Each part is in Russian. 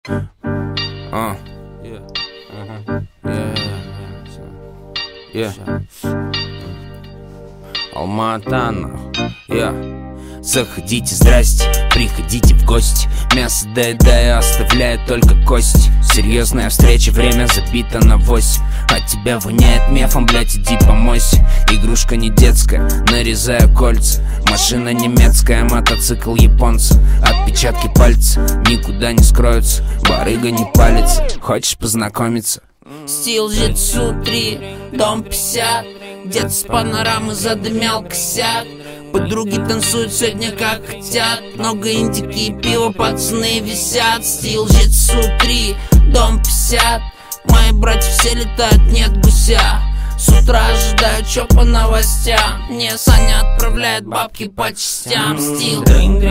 Алма-Ата, заходите, здрасте, приходите в гости. Мясо доедаю, оставляю только кость. Серьезная встреча, время забито на 8. От тебя воняет мефом, блять, иди помойся. Игрушка не детская, нарезаю кольца. Машина немецкая, мотоцикл японца. Отпечатки пальца никуда не скроются. Барыга не палится, хочешь познакомиться? Стил Житсу 3, дом 50. Где-то с панорамы задымял косяк. Подруги танцуют сегодня как хотят. Много индики и пива, пацаны висят. Стил Житсу 3, дом 50. Мои братья все летают, нет гуся. С утра ожидаю, чё по новостям. Мне Саня отправляет бабки по частям. Стил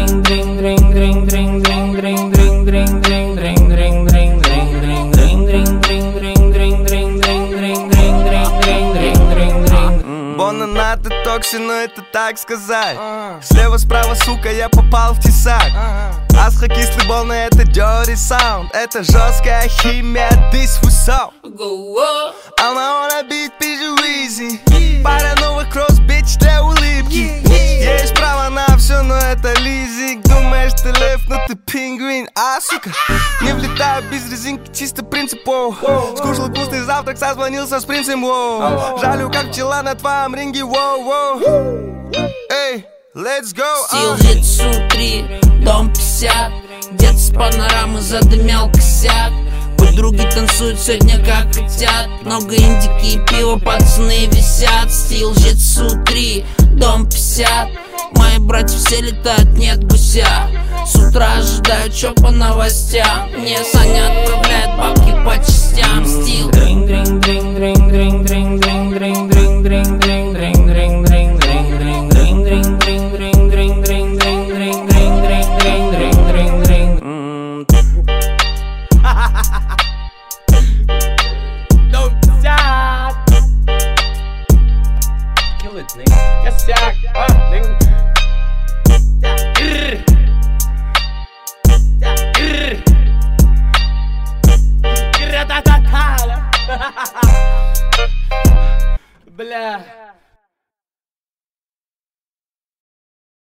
Бонанаты токси, но это так сказать. Слева, справа, сука, я попал в тесак. Асха, кислый бол, но это dirty sound. Это жесткая химия, this was so. Она wanna beat пизжу easy. Пара новых кросс, bitch, для улыбки. Есть право на все, но это лизинг. Думаешь, ты лев, но ты пингвин. А, сука, не влетаю без резинки, чисто принципов. Скушал вкусный завтрак, созвонился с принцем, воу. Жалю, как пчела на твоем ринге, воу. Эй, let's go. Стил Житсу 3, дом 50. Где-то с панорамы задымял косяк. Подруги танцуют сегодня как хотят. Много индики и пива, пацаны висят. Стил Житсу 3, дом 50. Мои братья все летают, нет гуся. С утра ожидаю, чё по новостям. Мне Саня отправляет бабки по частям. Стил